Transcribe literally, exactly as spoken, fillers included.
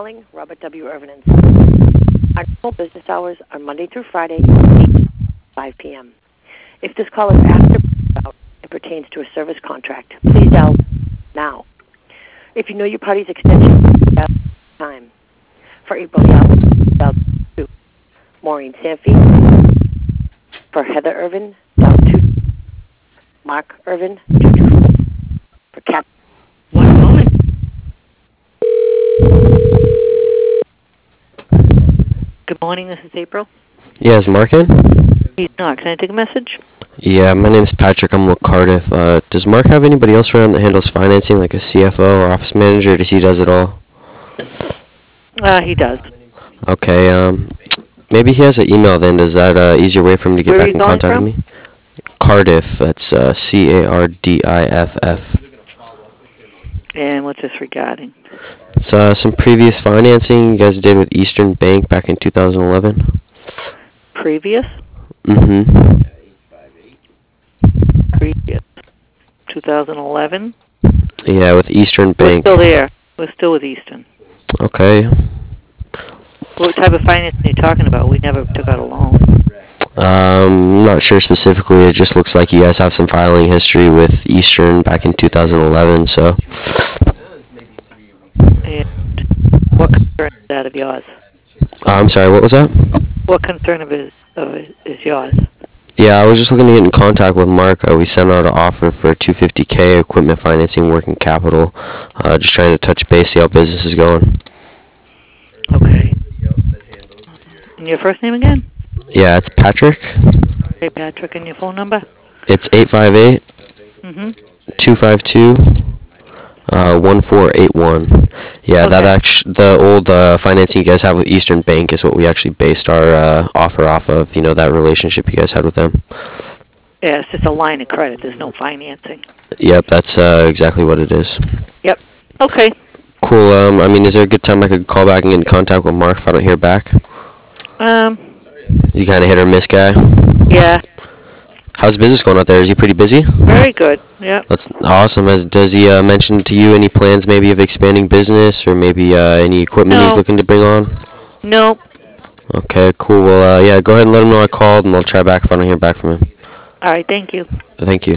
calling Robert W. Irvin and Sons. Our normal business hours are Monday through Friday, eight to five p m If this call is after it pertains to a service contract, please dial now. If you know your party's extension, dial time. For April Young, dial two. Maureen Sanfey. For Heather Irvin, dial two. Mark Irvin, two two four. For Cap. One moment. Good morning, this is April. Yeah, is Mark in? He's not. Can I take a message? Yeah, my name's Patrick. I'm with Cardiff. Uh, does Mark have anybody else around that handles financing, like a C F O or office manager? Does he does it all? Uh, he does. Okay, um, maybe he has an email then. Is that an uh, easier way for him to get Where back in contact from? with me? Cardiff. That's uh, C A R D I F F. And what's this regarding? It's uh, some previous financing you guys did with Eastern Bank back in two thousand eleven. Previous? Mm-hmm. Previous. twenty eleven? Yeah, with Eastern Bank. We're still there. We're still with Eastern. Okay. What type of financing are you talking about? We never took out a loan. Um, I'm not sure specifically. It just looks like you guys have some filing history with Eastern back in two thousand eleven, so. And what concern is that of yours? Uh, I'm sorry, what was that? What concern of is, of it is yours? Yeah, I was just looking to get in contact with Mark. Uh, we sent out an offer for two hundred fifty K equipment financing working capital. Uh, just trying to touch base, see how business is going. Okay. And your first name again? Yeah, it's Patrick. Hey, Patrick, and your phone number? It's eight five eight, two five two, one four eight one. Yeah, Okay. that act- the old uh, financing you guys have with Eastern Bank is what we actually based our uh, offer off of, you know, that relationship you guys had with them. Yeah, it's just a line of credit. There's no financing. Yep, that's uh, exactly what it is. Yep. Okay. Cool. Um, I mean, is there a good time I could call back and get in contact with Mark if I don't hear back? Um, You kind of hit or miss guy? yeah. How's business going out there? Is he pretty busy? Very good. Yep. That's awesome. As, does he uh, mention to you any plans maybe of expanding business or maybe uh, any equipment No. he's looking to bring on? No. Okay, cool. Well, uh, yeah, go ahead and let him know I called, and I'll try back if I don't hear back from him. All right, thank you. Thank you.